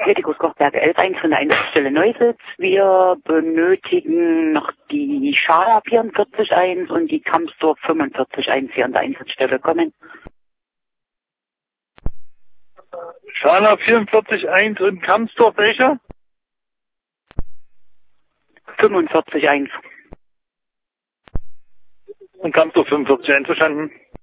Hetikus Kochberge 11.1 von der Einsatzstelle Neusitz. Wir benötigen noch die Schala 44.1 und die Kampsdorf 45.1 hier an der Einsatzstelle. Kommen. Schala 44.1 und Kampsdorf welcher? 45.1. Und Kampsdorf 45.1, verstanden.